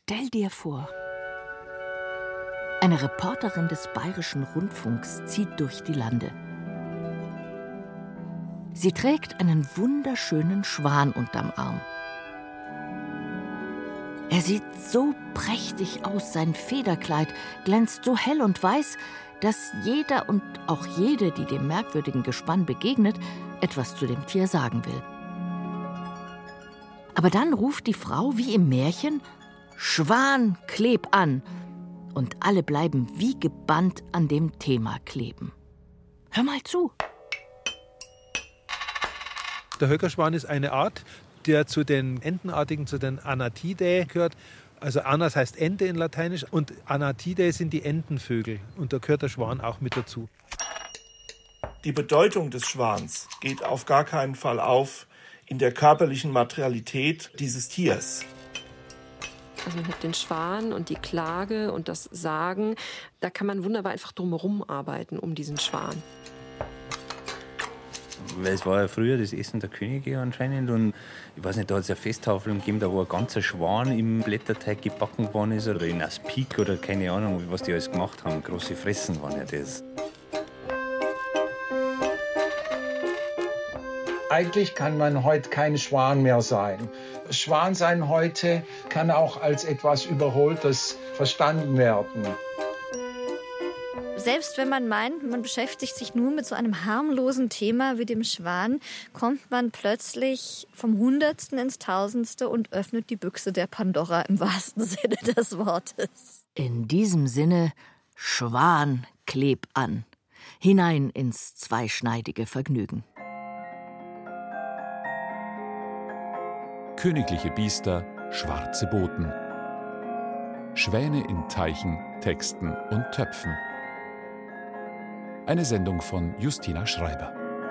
Stell dir vor, eine Reporterin des Bayerischen Rundfunks zieht durch die Lande. Sie trägt einen wunderschönen Schwan unterm Arm. Er sieht so prächtig aus, sein Federkleid glänzt so hell und weiß, dass jeder und auch jede, die dem merkwürdigen Gespann begegnet, etwas zu dem Tier sagen will. Aber dann ruft die Frau wie im Märchen: Schwan, kleb an! Und alle bleiben wie gebannt an dem Thema kleben. Hör mal zu. Der Höckerschwan ist eine Art, der zu den Entenartigen, zu den Anatidae gehört. Also Anas heißt Ente in Lateinisch und Anatidae sind die Entenvögel. Und da gehört der Schwan auch mit dazu. Die Bedeutung des Schwans geht auf gar keinen Fall auf in der körperlichen Materialität dieses Tiers. Also mit den Schwan und die Klage und das Sagen, da kann man wunderbar einfach drumherum arbeiten um diesen Schwan. Weil es war ja früher das Essen der Könige anscheinend und ich weiß nicht, da hat es ja Festtafeln gegeben, da wo ein ganzer Schwan im Blätterteig gebacken worden ist oder in Aspik oder keine Ahnung, was die alles gemacht haben. Große Fressen waren ja das. Eigentlich kann man heute kein Schwan mehr sein. Schwansein heute kann auch als etwas Überholtes verstanden werden. Selbst wenn man meint, man beschäftigt sich nur mit so einem harmlosen Thema wie dem Schwan, kommt man plötzlich vom Hundertsten ins Tausendste und öffnet die Büchse der Pandora im wahrsten Sinne des Wortes. In diesem Sinne, Schwan, kleb an. Hinein ins zweischneidige Vergnügen. Königliche Biester, schwarze Boten. Schwäne in Teichen, Texten und Töpfen. Eine Sendung von Justina Schreiber.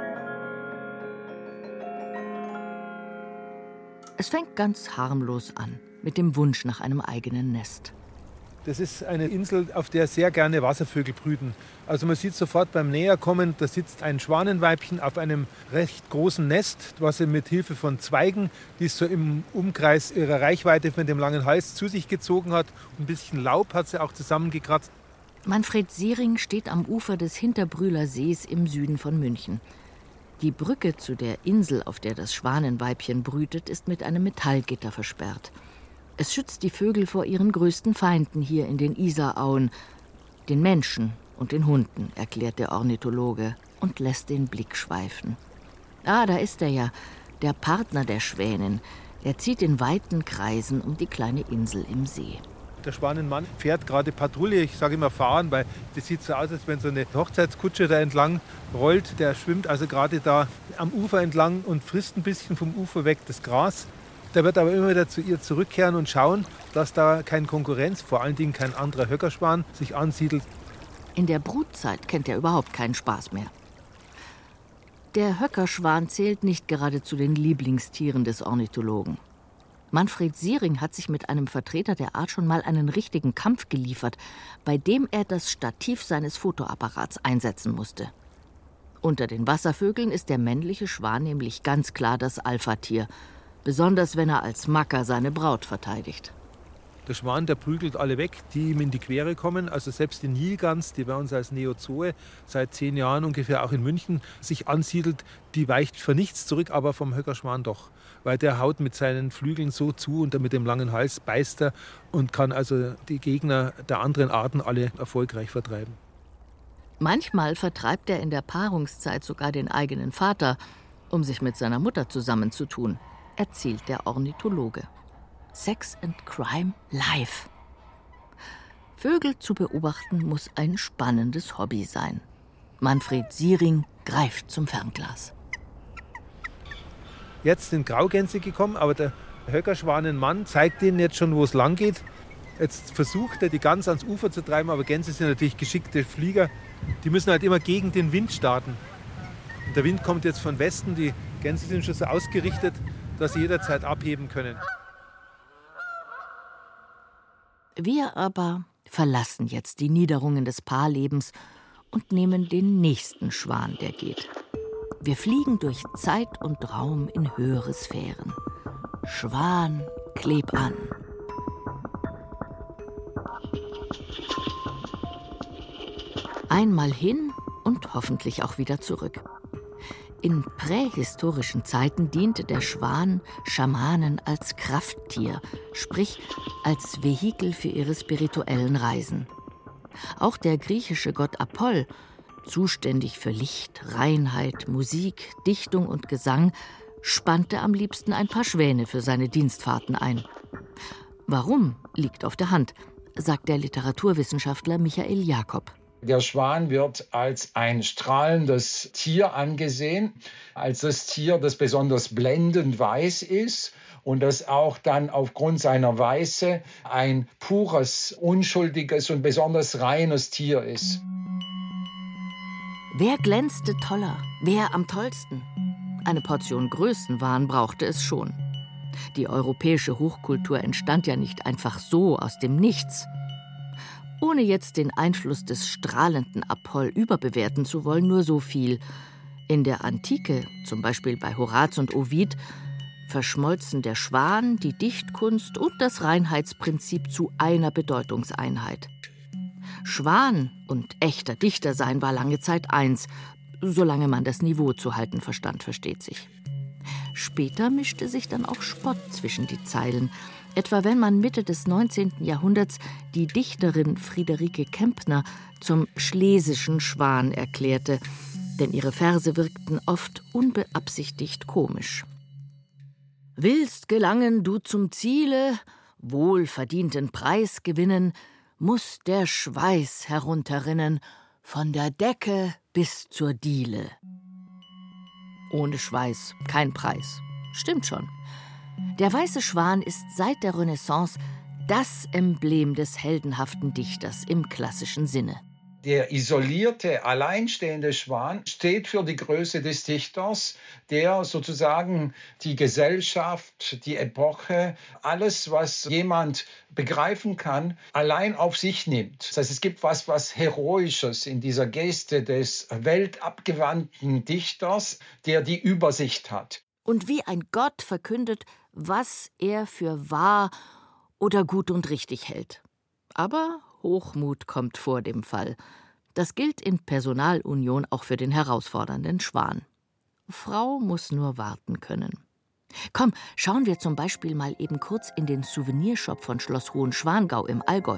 Es fängt ganz harmlos an, mit dem Wunsch nach einem eigenen Nest. Das ist eine Insel, auf der sehr gerne Wasservögel brüten. Also man sieht sofort beim Näherkommen, da sitzt ein Schwanenweibchen auf einem recht großen Nest, was sie mit Hilfe von Zweigen, die es so im Umkreis ihrer Reichweite von dem langen Hals zu sich gezogen hat. Ein bisschen Laub hat sie auch zusammengekratzt. Manfred Siering steht am Ufer des Hinterbrühler Sees im Süden von München. Die Brücke zu der Insel, auf der das Schwanenweibchen brütet, ist mit einem Metallgitter versperrt. Es schützt die Vögel vor ihren größten Feinden hier in den Isarauen, den Menschen und den Hunden, erklärt der Ornithologe und lässt den Blick schweifen. Ah, da ist er ja, der Partner der Schwänin. Er zieht in weiten Kreisen um die kleine Insel im See. Der Schwanenmann fährt gerade Patrouille, ich sage immer fahren, weil das sieht so aus, als wenn so eine Hochzeitskutsche da entlang rollt. Der schwimmt also gerade da am Ufer entlang und frisst ein bisschen vom Ufer weg das Gras. Der wird aber immer wieder zu ihr zurückkehren und schauen, dass da keine Konkurrenz, vor allen Dingen kein anderer Höckerschwan, sich ansiedelt. In der Brutzeit kennt er überhaupt keinen Spaß mehr. Der Höckerschwan zählt nicht gerade zu den Lieblingstieren des Ornithologen. Manfred Siering hat sich mit einem Vertreter der Art schon mal einen richtigen Kampf geliefert, bei dem er das Stativ seines Fotoapparats einsetzen musste. Unter den Wasservögeln ist der männliche Schwan nämlich ganz klar das Alphatier, besonders wenn er als Macker seine Braut verteidigt. Der Schwan, der prügelt alle weg, die ihm in die Quere kommen. Also selbst die Nilgans, die bei uns als Neozoe seit 10 Jahren ungefähr auch in München sich ansiedelt, die weicht für nichts zurück, aber vom Höckerschwan doch. Weil der haut mit seinen Flügeln so zu und mit dem langen Hals beißt er und kann also die Gegner der anderen Arten alle erfolgreich vertreiben. Manchmal vertreibt er in der Paarungszeit sogar den eigenen Vater, um sich mit seiner Mutter zusammenzutun, erzählt der Ornithologe. Sex and Crime live. Vögel zu beobachten muss ein spannendes Hobby sein. Manfred Siering greift zum Fernglas. Jetzt sind Graugänse gekommen, aber der Höckerschwanenmann zeigt ihnen jetzt schon, wo es lang geht. Jetzt versucht er, die Gans ans Ufer zu treiben, aber Gänse sind natürlich geschickte Flieger. Die müssen halt immer gegen den Wind starten. Und der Wind kommt jetzt von Westen, die Gänse sind schon so ausgerichtet, dass sie jederzeit abheben können. Wir aber verlassen jetzt die Niederungen des Paarlebens und nehmen den nächsten Schwan, der geht. Wir fliegen durch Zeit und Raum in höhere Sphären. Schwan, kleb an. Einmal hin und hoffentlich auch wieder zurück. In prähistorischen Zeiten diente der Schwan Schamanen als Krafttier, sprich als Vehikel für ihre spirituellen Reisen. Auch der griechische Gott Apoll, zuständig für Licht, Reinheit, Musik, Dichtung und Gesang, spannte am liebsten ein paar Schwäne für seine Dienstfahrten ein. Warum, liegt auf der Hand, sagt der Literaturwissenschaftler Michael Jakob. Der Schwan wird als ein strahlendes Tier angesehen, als das Tier, das besonders blendend weiß ist und das auch dann aufgrund seiner Weiße ein pures, unschuldiges und besonders reines Tier ist. Wer glänzte toller? Wer am tollsten? Eine Portion Größenwahn brauchte es schon. Die europäische Hochkultur entstand ja nicht einfach so aus dem Nichts. Ohne jetzt den Einfluss des strahlenden Apoll überbewerten zu wollen, nur so viel. In der Antike, zum Beispiel bei Horaz und Ovid, verschmolzen der Schwan, die Dichtkunst und das Reinheitsprinzip zu einer Bedeutungseinheit. Schwan und echter Dichter sein war lange Zeit eins, solange man das Niveau zu halten verstand, versteht sich. Später mischte sich dann auch Spott zwischen die Zeilen, etwa wenn man Mitte des 19. Jahrhunderts die Dichterin Friederike Kempner zum schlesischen Schwan erklärte, denn ihre Verse wirkten oft unbeabsichtigt komisch. Willst gelangen du zum Ziele, wohlverdienten Preis gewinnen, muß der Schweiß herunterrinnen, von der Decke bis zur Diele. Ohne Schweiß kein Preis. Stimmt schon. Der weiße Schwan ist seit der Renaissance das Emblem des heldenhaften Dichters im klassischen Sinne. Der isolierte, alleinstehende Schwan steht für die Größe des Dichters, der sozusagen die Gesellschaft, die Epoche, alles, was jemand begreifen kann, allein auf sich nimmt. Das heißt, es gibt was Heroisches in dieser Geste des weltabgewandten Dichters, der die Übersicht hat. Und wie ein Gott verkündet, was er für wahr oder gut und richtig hält. Aber Hochmut kommt vor dem Fall. Das gilt in Personalunion auch für den herausfordernden Schwan. Frau muss nur warten können. Komm, schauen wir zum Beispiel mal eben kurz in den Souvenirshop von Schloss Hohenschwangau im Allgäu.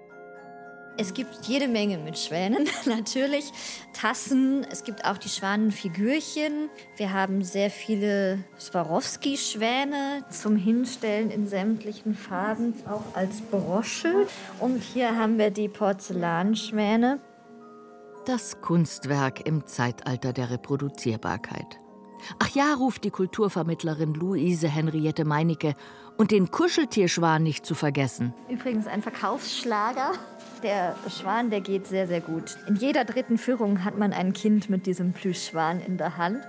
Es gibt jede Menge mit Schwänen, natürlich. Tassen, es gibt auch die Schwanenfigürchen. Wir haben sehr viele Swarovski-Schwäne zum Hinstellen in sämtlichen Farben, auch als Brosche. Und hier haben wir die Porzellanschwäne. Das Kunstwerk im Zeitalter der Reproduzierbarkeit. Ach ja, ruft die Kulturvermittlerin Luise Henriette Meinecke. Und den Kuscheltierschwan nicht zu vergessen. Übrigens ein Verkaufsschlager. Der Schwan, der geht sehr, sehr gut. In jeder dritten Führung hat man ein Kind mit diesem Plüschschwan in der Hand.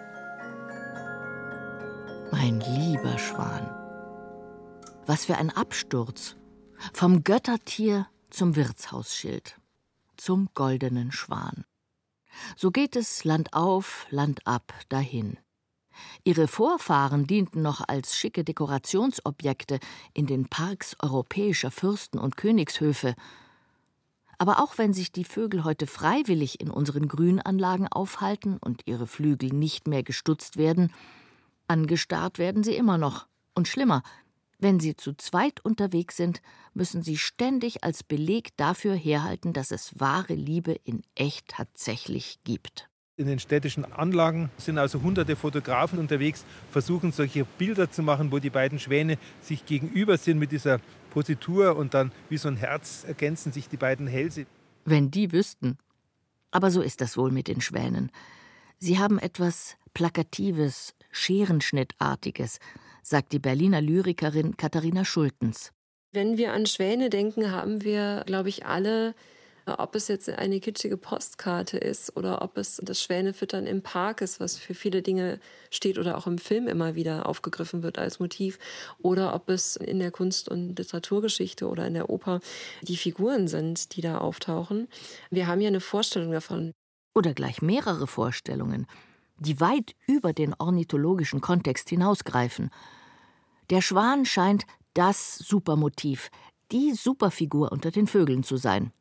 Mein lieber Schwan. Was für ein Absturz. Vom Göttertier zum Wirtshausschild. Zum goldenen Schwan. So geht es Land auf, Land ab dahin. Ihre Vorfahren dienten noch als schicke Dekorationsobjekte in den Parks europäischer Fürsten und Königshöfe. Aber auch wenn sich die Vögel heute freiwillig in unseren Grünanlagen aufhalten und ihre Flügel nicht mehr gestutzt werden, angestarrt werden sie immer noch. Und schlimmer, wenn sie zu zweit unterwegs sind, müssen sie ständig als Beleg dafür herhalten, dass es wahre Liebe in echt tatsächlich gibt. In den städtischen Anlagen sind also hunderte Fotografen unterwegs, versuchen solche Bilder zu machen, wo die beiden Schwäne sich gegenüber sind mit dieser Positur und dann wie so ein Herz ergänzen sich die beiden Hälse. Wenn die wüssten. Aber so ist das wohl mit den Schwänen. Sie haben etwas Plakatives, Scherenschnittartiges, sagt die Berliner Lyrikerin Katharina Schultens. Wenn wir an Schwäne denken, haben wir, glaube ich, alle, ob es jetzt eine kitschige Postkarte ist oder ob es das Schwänefüttern im Park ist, was für viele Dinge steht oder auch im Film immer wieder aufgegriffen wird als Motiv, oder ob es in der Kunst- und Literaturgeschichte oder in der Oper die Figuren sind, die da auftauchen. Wir haben ja eine Vorstellung davon. Oder gleich mehrere Vorstellungen, die weit über den ornithologischen Kontext hinausgreifen. Der Schwan scheint das Supermotiv, die Superfigur unter den Vögeln zu sein.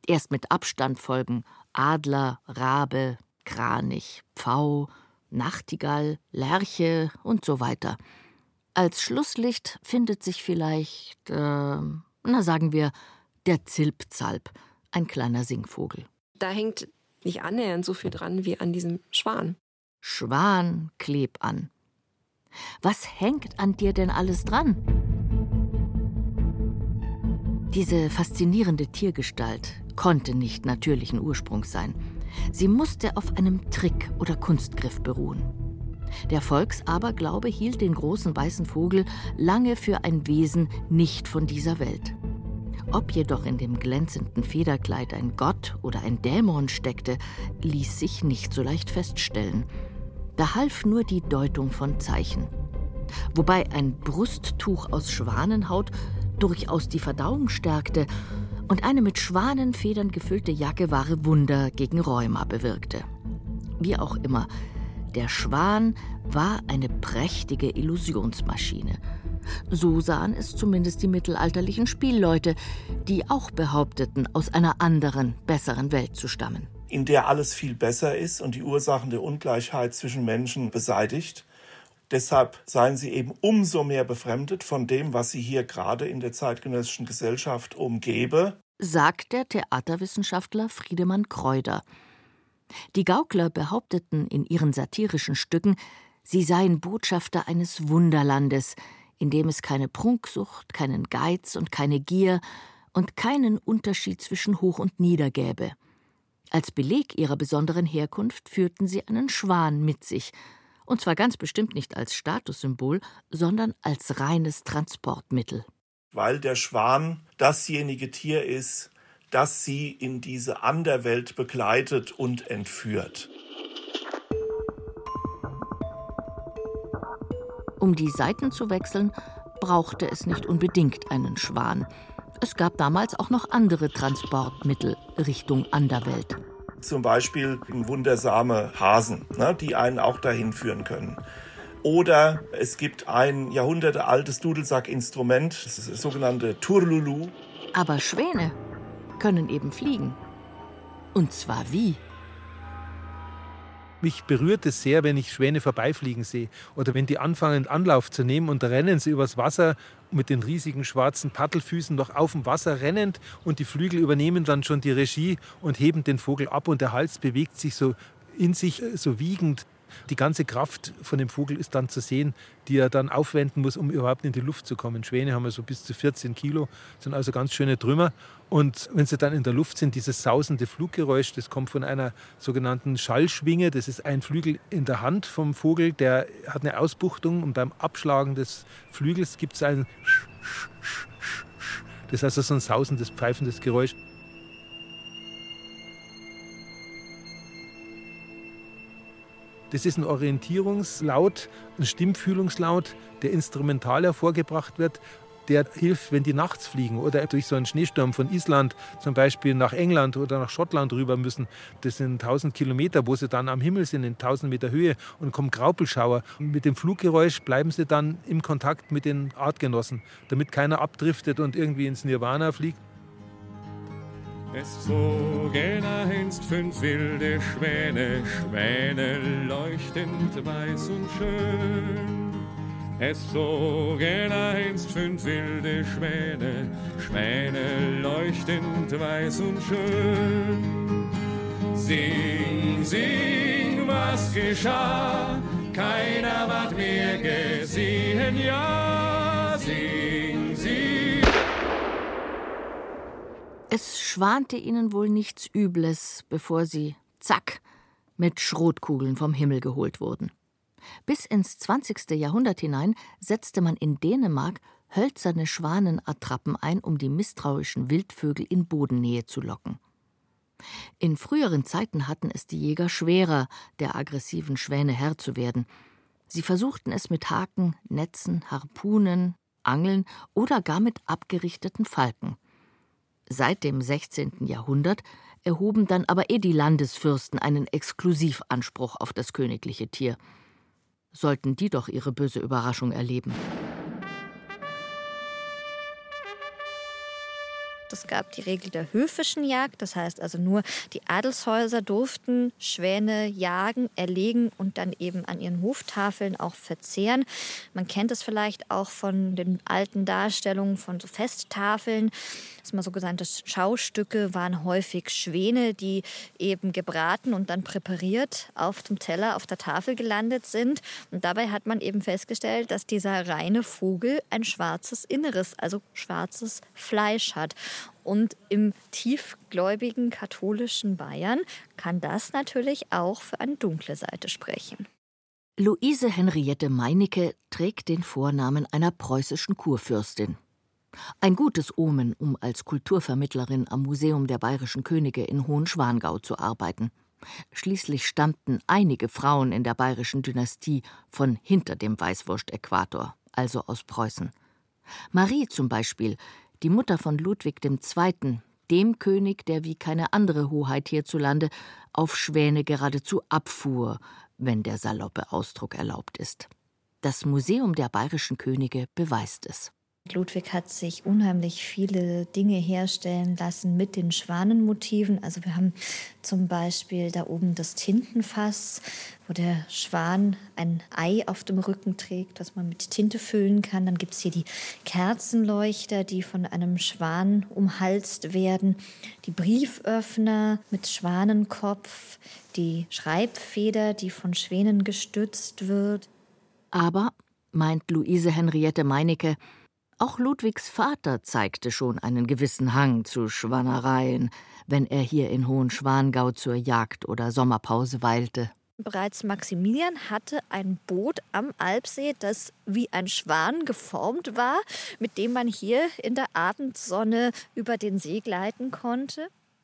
Erst mit Abstand folgen Adler, Rabe, Kranich, Pfau, Nachtigall, Lerche und so weiter. Als Schlusslicht findet sich vielleicht, sagen wir, der Zilpzalp, ein kleiner Singvogel. Da hängt nicht annähernd so viel dran wie an diesem Schwan. Schwan, kleb an. Was hängt an dir denn alles dran? Diese faszinierende Tiergestalt konnte nicht natürlichen Ursprungs sein. Sie musste auf einem Trick oder Kunstgriff beruhen. Der Volksaberglaube hielt den großen weißen Vogel lange für ein Wesen nicht von dieser Welt. Ob jedoch in dem glänzenden Federkleid ein Gott oder ein Dämon steckte, ließ sich nicht so leicht feststellen. Da half nur die Deutung von Zeichen. Wobei ein Brusttuch aus Schwanenhaut durchaus die Verdauung stärkte und eine mit Schwanenfedern gefüllte Jacke wahre Wunder gegen Rheuma bewirkte. Wie auch immer, der Schwan war eine prächtige Illusionsmaschine. So sahen es zumindest die mittelalterlichen Spielleute, die auch behaupteten, aus einer anderen, besseren Welt zu stammen. In der alles viel besser ist und die Ursachen der Ungleichheit zwischen Menschen beseitigt. Deshalb seien sie eben umso mehr befremdet von dem, was sie hier gerade in der zeitgenössischen Gesellschaft umgebe, sagt der Theaterwissenschaftler Friedemann Kreuder. Die Gaukler behaupteten in ihren satirischen Stücken, sie seien Botschafter eines Wunderlandes, in dem es keine Prunksucht, keinen Geiz und keine Gier und keinen Unterschied zwischen Hoch und Nieder gäbe. Als Beleg ihrer besonderen Herkunft führten sie einen Schwan mit sich, und zwar ganz bestimmt nicht als Statussymbol, sondern als reines Transportmittel. Weil der Schwan dasjenige Tier ist, das sie in diese Anderwelt begleitet und entführt. Um die Seiten zu wechseln, brauchte es nicht unbedingt einen Schwan. Es gab damals auch noch andere Transportmittel Richtung Anderwelt. Zum Beispiel wundersame Hasen, die einen auch dahin führen können. Oder es gibt ein jahrhundertealtes Dudelsackinstrument, das sogenannte Turlulu. Aber Schwäne können eben fliegen. Und zwar wie? Mich berührt es sehr, wenn ich Schwäne vorbeifliegen sehe. Oder wenn die anfangen, Anlauf zu nehmen und da rennen sie übers Wasser mit den riesigen schwarzen Paddelfüßen noch auf dem Wasser rennend und die Flügel übernehmen dann schon die Regie und heben den Vogel ab und der Hals bewegt sich so in sich, so wiegend. Die ganze Kraft von dem Vogel ist dann zu sehen, die er dann aufwenden muss, um überhaupt in die Luft zu kommen. Schwäne haben ja so bis zu 14 Kilo, sind also ganz schöne Trümmer. Und wenn sie dann in der Luft sind, dieses sausende Fluggeräusch, das kommt von einer sogenannten Schallschwinge. Das ist ein Flügel in der Hand vom Vogel, der hat eine Ausbuchtung und beim Abschlagen des Flügels gibt es ein das ist also so ein sausendes, pfeifendes Geräusch. Das ist ein Orientierungslaut, ein Stimmfühlungslaut, der instrumental hervorgebracht wird. Der hilft, wenn die nachts fliegen oder durch so einen Schneesturm von Island zum Beispiel nach England oder nach Schottland rüber müssen. Das sind 1000 Kilometer, wo sie dann am Himmel sind, in 1000 Meter Höhe und kommen Graupelschauer. Mit dem Fluggeräusch bleiben sie dann im Kontakt mit den Artgenossen, damit keiner abdriftet und irgendwie ins Nirvana fliegt. Es zogen einst 5 wilde Schwäne, Schwäne leuchtend weiß und schön. Es zogen einst 5 wilde Schwäne, Schwäne leuchtend weiß und schön. Sing, sing, was geschah, keiner ward mehr gesehen, ja, sing, sing. Es schwante ihnen wohl nichts Übles, bevor sie, zack, mit Schrotkugeln vom Himmel geholt wurden. Bis ins 20. Jahrhundert hinein setzte man in Dänemark hölzerne Schwanenattrappen ein, um die misstrauischen Wildvögel in Bodennähe zu locken. In früheren Zeiten hatten es die Jäger schwerer, der aggressiven Schwäne Herr zu werden. Sie versuchten es mit Haken, Netzen, Harpunen, Angeln oder gar mit abgerichteten Falken. Seit dem 16. Jahrhundert erhoben dann aber die Landesfürsten einen Exklusivanspruch auf das königliche Tier. Sollten die doch ihre böse Überraschung erleben. Es gab die Regel der höfischen Jagd, das heißt also nur die Adelshäuser durften Schwäne jagen, erlegen und dann eben an ihren Hoftafeln auch verzehren. Man kennt es vielleicht auch von den alten Darstellungen von so Festtafeln. Das mal sogenannte Schaustücke waren häufig Schwäne, die eben gebraten und dann präpariert auf dem Teller, auf der Tafel gelandet sind. Und dabei hat man eben festgestellt, dass dieser reine Vogel ein schwarzes Inneres, also schwarzes Fleisch hat. Und im tiefgläubigen katholischen Bayern kann das natürlich auch für eine dunkle Seite sprechen. Luise Henriette Meinecke trägt den Vornamen einer preußischen Kurfürstin. Ein gutes Omen, um als Kulturvermittlerin am Museum der Bayerischen Könige in Hohenschwangau zu arbeiten. Schließlich stammten einige Frauen in der bayerischen Dynastie von hinter dem Weißwurst-Äquator, also aus Preußen. Marie zum Beispiel, die Mutter von Ludwig II., dem König, der wie keine andere Hoheit hierzulande auf Schwäne geradezu abfuhr, wenn der saloppe Ausdruck erlaubt ist. Das Museum der Bayerischen Könige beweist es. Ludwig hat sich unheimlich viele Dinge herstellen lassen mit den Schwanenmotiven. Also wir haben zum Beispiel da oben das Tintenfass, wo der Schwan ein Ei auf dem Rücken trägt, das man mit Tinte füllen kann. Dann gibt es hier die Kerzenleuchter, die von einem Schwan umhalst werden. Die Brieföffner mit Schwanenkopf, die Schreibfeder, die von Schwänen gestützt wird. Aber, meint Luise Henriette Meinecke, auch Ludwigs Vater zeigte schon einen gewissen Hang zu Schwanereien, wenn er hier in Hohenschwangau zur Jagd oder Sommerpause weilte. Bereits Maximilian hatte ein Boot am Alpsee, das wie ein Schwan geformt war, mit dem man hier in der Abendsonne über den See gleiten konnte.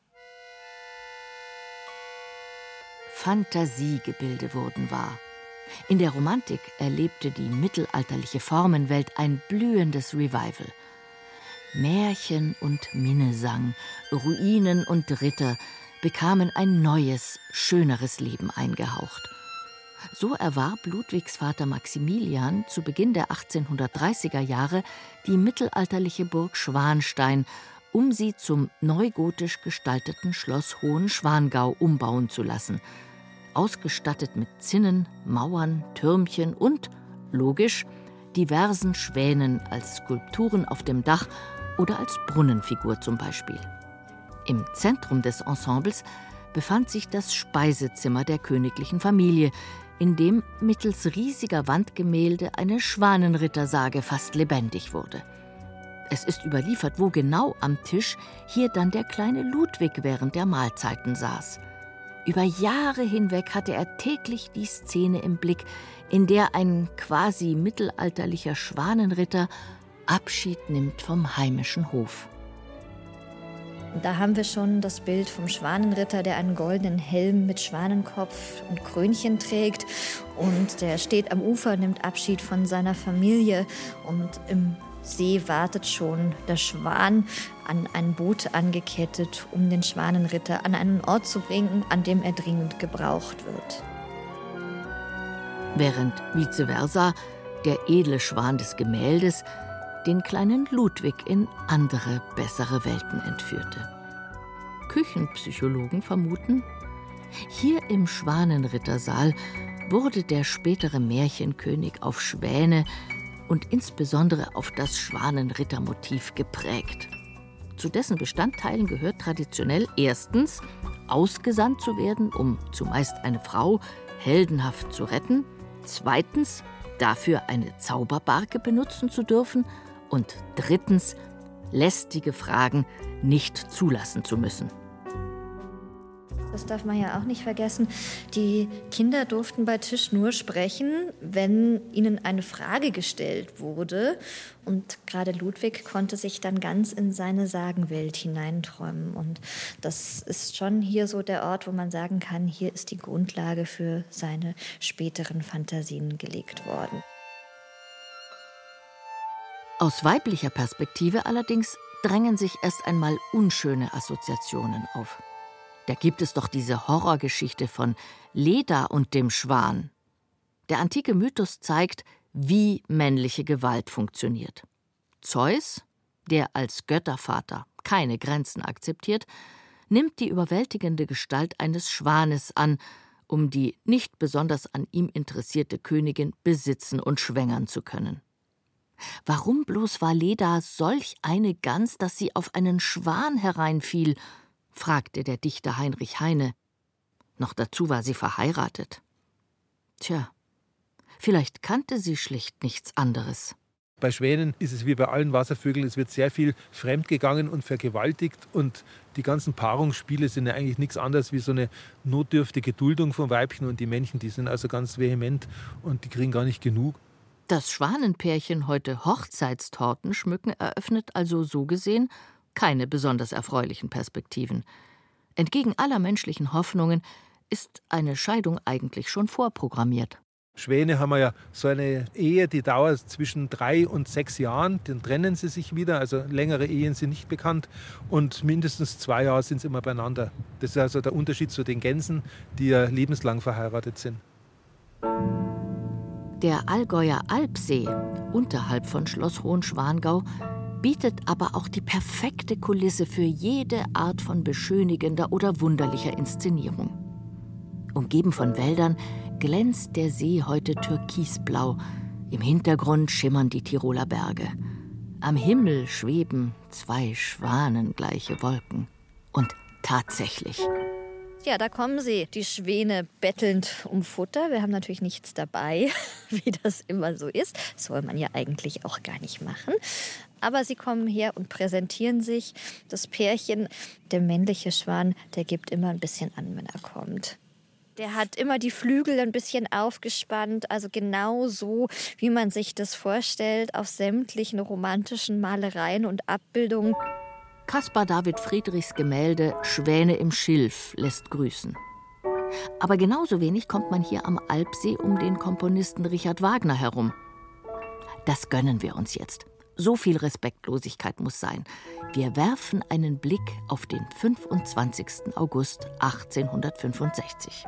Fantasiegebilde wurden wahr. In der Romantik erlebte die mittelalterliche Formenwelt ein blühendes Revival. Märchen und Minnesang, Ruinen und Ritter bekamen ein neues, schöneres Leben eingehaucht. So erwarb Ludwigs Vater Maximilian zu Beginn der 1830er Jahre die mittelalterliche Burg Schwanstein, um sie zum neugotisch gestalteten Schloss Hohenschwangau umbauen zu lassen, ausgestattet mit Zinnen, Mauern, Türmchen und, logisch, diversen Schwänen als Skulpturen auf dem Dach oder als Brunnenfigur zum Beispiel. Im Zentrum des Ensembles befand sich das Speisezimmer der königlichen Familie, in dem mittels riesiger Wandgemälde eine Schwanenrittersage fast lebendig wurde. Es ist überliefert, wo genau am Tisch hier dann der kleine Ludwig während der Mahlzeiten saß. Über Jahre hinweg hatte er täglich die Szene im Blick, in der ein quasi mittelalterlicher Schwanenritter Abschied nimmt vom heimischen Hof. Da haben wir schon das Bild vom Schwanenritter, der einen goldenen Helm mit Schwanenkopf und Krönchen trägt. Und der steht am Ufer, nimmt Abschied von seiner Familie. Und im See wartet schon der Schwan an ein Boot angekettet, um den Schwanenritter an einen Ort zu bringen, an dem er dringend gebraucht wird. Während vice versa der edle Schwan des Gemäldes den kleinen Ludwig in andere, bessere Welten entführte. Küchenpsychologen vermuten, hier im Schwanenrittersaal wurde der spätere Märchenkönig auf Schwäne und insbesondere auf das Schwanenrittermotiv geprägt. Zu dessen Bestandteilen gehört traditionell erstens, ausgesandt zu werden, um zumeist eine Frau heldenhaft zu retten, zweitens, dafür eine Zauberbarke benutzen zu dürfen und drittens, lästige Fragen nicht zulassen zu müssen. Das darf man ja auch nicht vergessen. Die Kinder durften bei Tisch nur sprechen, wenn ihnen eine Frage gestellt wurde. Und gerade Ludwig konnte sich dann ganz in seine Sagenwelt hineinträumen. Und das ist schon hier so der Ort, wo man sagen kann, hier ist die Grundlage für seine späteren Fantasien gelegt worden. Aus weiblicher Perspektive allerdings drängen sich erst einmal unschöne Assoziationen auf. Da gibt es doch diese Horrorgeschichte von Leda und dem Schwan. Der antike Mythos zeigt, wie männliche Gewalt funktioniert. Zeus, der als Göttervater keine Grenzen akzeptiert, nimmt die überwältigende Gestalt eines Schwanes an, um die nicht besonders an ihm interessierte Königin besitzen und schwängern zu können. Warum bloß war Leda solch eine Gans, dass sie auf einen Schwan hereinfiel, fragte der Dichter Heinrich Heine. Noch dazu war sie verheiratet. Tja, vielleicht kannte sie schlicht nichts anderes. Bei Schwänen ist es wie bei allen Wasservögeln, es wird sehr viel fremdgegangen und vergewaltigt und die ganzen Paarungsspiele sind ja eigentlich nichts anderes wie so eine notdürftige Duldung von Weibchen und die Männchen, die sind also ganz vehement und die kriegen gar nicht genug. Das Schwanenpärchen heute Hochzeitstorten schmücken eröffnet also so gesehen keine besonders erfreulichen Perspektiven. Entgegen aller menschlichen Hoffnungen ist eine Scheidung eigentlich schon vorprogrammiert. Schwäne haben ja so eine Ehe, die dauert zwischen 3 und 6 Jahren. Dann trennen sie sich wieder, also längere Ehen sind nicht bekannt. Und mindestens 2 Jahre sind sie immer beieinander. Das ist also der Unterschied zu den Gänsen, die ja lebenslang verheiratet sind. Der Allgäuer Alpsee, unterhalb von Schloss Hohenschwangau, bietet aber auch die perfekte Kulisse für jede Art von beschönigender oder wunderlicher Inszenierung. Umgeben von Wäldern glänzt der See heute türkisblau. Im Hintergrund schimmern die Tiroler Berge. Am Himmel schweben 2 schwanengleiche Wolken. Und tatsächlich. Ja, da kommen sie, die Schwäne bettelnd um Futter. Wir haben natürlich nichts dabei, wie das immer so ist. Das soll man ja eigentlich auch gar nicht machen. Aber sie kommen her und präsentieren sich. Das Pärchen, der männliche Schwan, der gibt immer ein bisschen an, wenn er kommt. Der hat immer die Flügel ein bisschen aufgespannt, also genau so, wie man sich das vorstellt, auf sämtlichen romantischen Malereien und Abbildungen. Caspar David Friedrichs Gemälde »Schwäne im Schilf« lässt grüßen. Aber genauso wenig kommt man hier am Alpsee um den Komponisten Richard Wagner herum. Das gönnen wir uns jetzt. So viel Respektlosigkeit muss sein. Wir werfen einen Blick auf den 25. August 1865.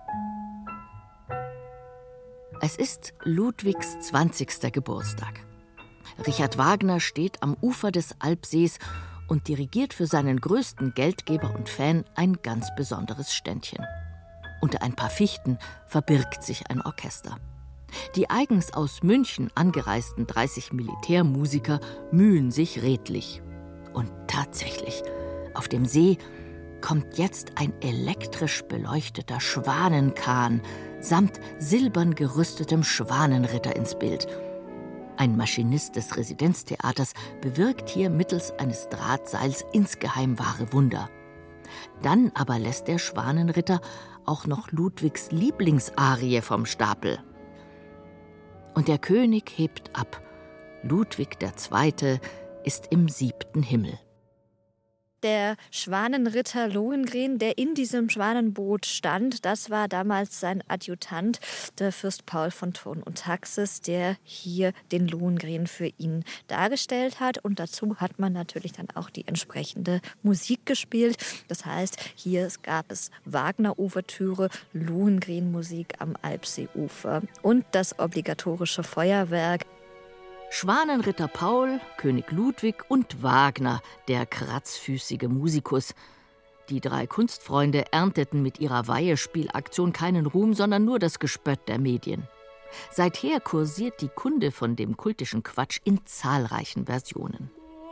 Es ist Ludwigs 20. Geburtstag. Richard Wagner steht am Ufer des Alpsees und dirigiert für seinen größten Geldgeber und Fan ein ganz besonderes Ständchen. Unter ein paar Fichten verbirgt sich ein Orchester. Die eigens aus München angereisten 30 Militärmusiker mühen sich redlich. Und tatsächlich, auf dem See kommt jetzt ein elektrisch beleuchteter Schwanenkahn samt silbern gerüstetem Schwanenritter ins Bild. Ein Maschinist des Residenztheaters bewirkt hier mittels eines Drahtseils insgeheim wahre Wunder. Dann aber lässt der Schwanenritter auch noch Ludwigs Lieblingsarie vom Stapel. Und der König hebt ab. Ludwig II. Ist im 7. Himmel. Der Schwanenritter Lohengrin, der in diesem Schwanenboot stand, das war damals sein Adjutant, der Fürst Paul von Thurn und Taxis, der hier den Lohengrin für ihn dargestellt hat. Und dazu hat man natürlich dann auch die entsprechende Musik gespielt. Das heißt, hier gab es Wagner-Ouvertüre, Lohengrin-Musik am Alpseeufer und das obligatorische Feuerwerk. Schwanenritter Paul, König Ludwig und Wagner, der kratzfüßige Musikus. Die 3 Kunstfreunde ernteten mit ihrer Weihespielaktion keinen Ruhm, sondern nur das Gespött der Medien. Seither kursiert die Kunde von dem kultischen Quatsch in zahlreichen Versionen.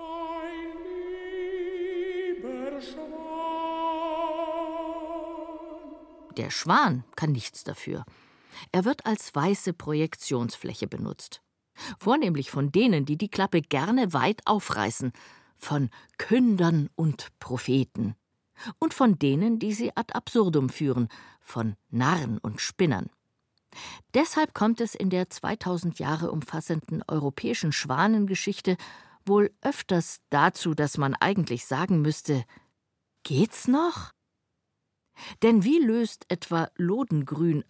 Der Schwan kann nichts dafür. Er wird als weiße Projektionsfläche benutzt. Vornehmlich von denen, die die Klappe gerne weit aufreißen, von Kündern und Propheten. Und von denen, die sie ad absurdum führen, von Narren und Spinnern. Deshalb kommt es in der 2000 Jahre umfassenden europäischen Schwanengeschichte wohl öfters dazu, dass man eigentlich sagen müsste: Geht's noch? Denn wie löst etwa Lohengrin,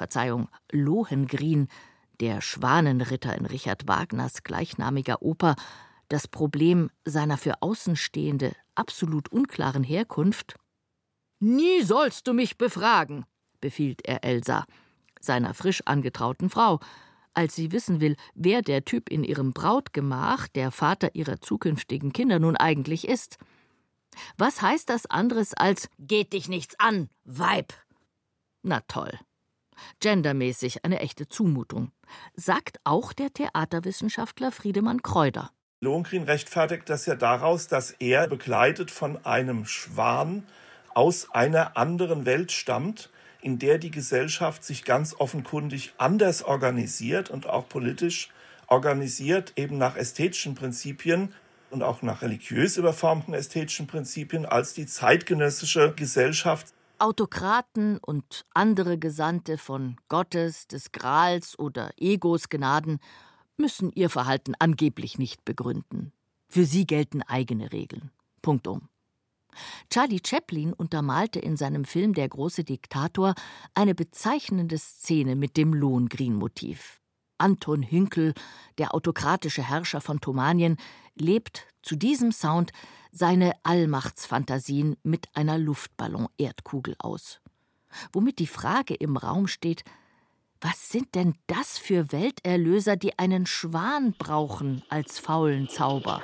der Schwanenritter in Richard Wagners gleichnamiger Oper, das Problem seiner für Außenstehende absolut unklaren Herkunft? »Nie sollst du mich befragen«, befiehlt er Elsa, seiner frisch angetrauten Frau, als sie wissen will, wer der Typ in ihrem Brautgemach, der Vater ihrer zukünftigen Kinder, nun eigentlich ist. Was heißt das anderes als »Geht dich nichts an, Weib«? Na toll. Gendermäßig eine echte Zumutung. Sagt auch der Theaterwissenschaftler Friedemann Kreuder. Lohengrin rechtfertigt das ja daraus, dass er begleitet von einem Schwan aus einer anderen Welt stammt, in der die Gesellschaft sich ganz offenkundig anders organisiert und auch politisch organisiert, eben nach ästhetischen Prinzipien und auch nach religiös überformten ästhetischen Prinzipien als die zeitgenössische Gesellschaft. Autokraten und andere Gesandte von Gottes, des Grals oder Egos Gnaden müssen ihr Verhalten angeblich nicht begründen. Für sie gelten eigene Regeln. Punktum. Charlie Chaplin untermalte in seinem Film »Der große Diktator« eine bezeichnende Szene mit dem Lohengrin-Motiv. Anton Hünkel, der autokratische Herrscher von Thomanien, lebt zu diesem Sound seine Allmachtsfantasien mit einer Luftballon-Erdkugel aus. Womit die Frage im Raum steht: Was sind denn das für Welterlöser, die einen Schwan brauchen als faulen Zauber?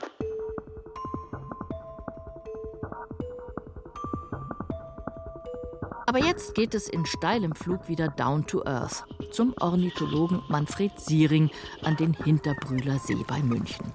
Aber jetzt geht es in steilem Flug wieder down to earth zum Ornithologen Manfred Siering an den Hinterbrühler See bei München.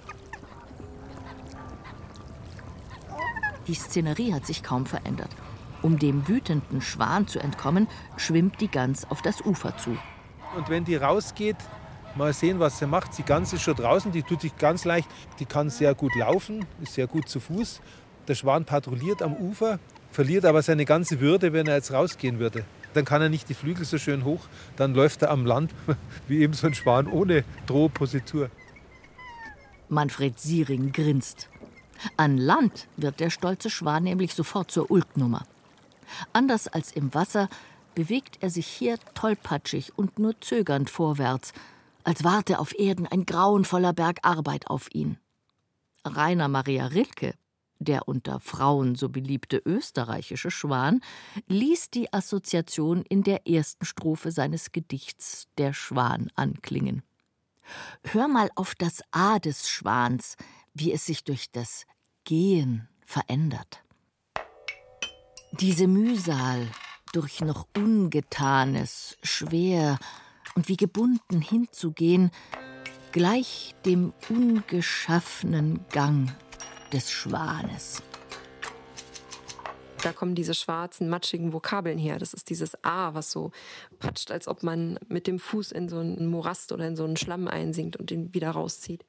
Die Szenerie hat sich kaum verändert. Um dem wütenden Schwan zu entkommen, schwimmt die Gans auf das Ufer zu. Und wenn die rausgeht, mal sehen, was sie macht. Die Gans ist schon draußen, die tut sich ganz leicht. Die kann sehr gut laufen, ist sehr gut zu Fuß. Der Schwan patrouilliert am Ufer, verliert aber seine ganze Würde, wenn er jetzt rausgehen würde. Dann kann er nicht die Flügel so schön hoch, dann läuft er am Land wie eben so ein Schwan ohne Drohpositur. Manfred Siering grinst. An Land wird der stolze Schwan nämlich sofort zur Ulknummer. Anders als im Wasser bewegt er sich hier tollpatschig und nur zögernd vorwärts, als warte auf Erden ein grauenvoller Berg Arbeit auf ihn. Rainer Maria Rilke, der unter Frauen so beliebte österreichische Schwan, ließ die Assoziation in der ersten Strophe seines Gedichts »Der Schwan« anklingen. Hör mal auf das A des Schwans, wie es sich durch das Gehen verändert. Diese Mühsal durch noch Ungetanes, schwer und wie gebunden hinzugehen, gleich dem ungeschaffenen Gang des Schwanes. Da kommen diese schwarzen, matschigen Vokabeln her. Das ist dieses A, was so patscht, als ob man mit dem Fuß in so einen Morast oder in so einen Schlamm einsinkt und ihn wieder rauszieht.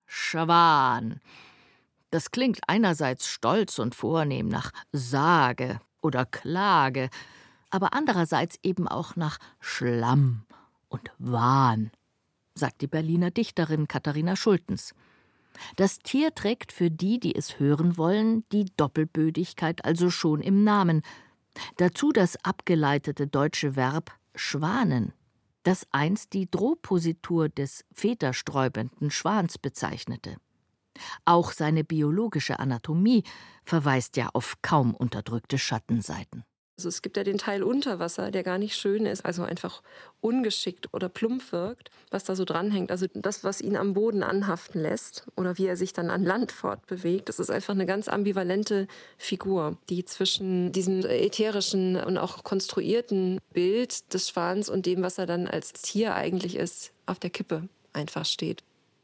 Schwan. Das klingt einerseits stolz und vornehm nach Sage oder Klage, aber andererseits eben auch nach Schlamm und Wahn, sagt die Berliner Dichterin Katharina Schultens. Das Tier trägt für die, die es hören wollen, die Doppelbödigkeit also schon im Namen. Dazu das abgeleitete deutsche Verb schwanen, das einst die Drohpositur des federsträubenden Schwans bezeichnete. Auch seine biologische Anatomie verweist ja auf kaum unterdrückte Schattenseiten. Also es gibt ja den Teil unter Wasser, der gar nicht schön ist, also einfach ungeschickt oder plump wirkt, was da so dranhängt. Also das, was ihn am Boden anhaften lässt oder wie er sich dann an Land fortbewegt, das ist einfach eine ganz ambivalente Figur, die zwischen diesem ätherischen und auch konstruierten Bild des Schwans und dem, was er dann als Tier eigentlich ist, auf der Kippe einfach steht.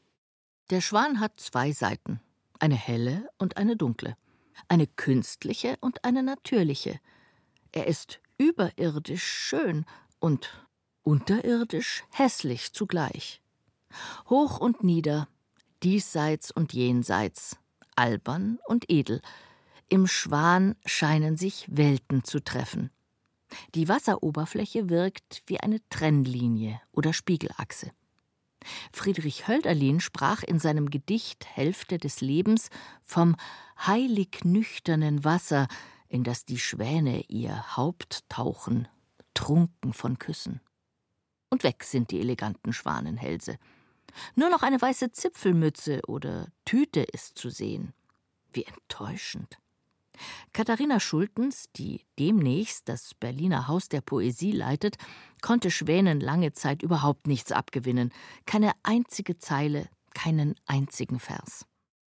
Der Schwan hat zwei Seiten, eine helle und eine dunkle, eine künstliche und eine natürliche. Er ist überirdisch schön und unterirdisch hässlich zugleich. Hoch und nieder, diesseits und jenseits, albern und edel. Im Schwan scheinen sich Welten zu treffen. Die Wasseroberfläche wirkt wie eine Trennlinie oder Spiegelachse. Friedrich Hölderlin sprach in seinem Gedicht »Hälfte des Lebens« vom heilig nüchternen Wasser, in das die Schwäne ihr Haupt tauchen, trunken von Küssen. Und weg sind die eleganten Schwanenhälse. Nur noch eine weiße Zipfelmütze oder Tüte ist zu sehen. Wie enttäuschend. Katharina Schultens, die demnächst das Berliner Haus der Poesie leitet, konnte Schwänen lange Zeit überhaupt nichts abgewinnen. Keine einzige Zeile, keinen einzigen Vers.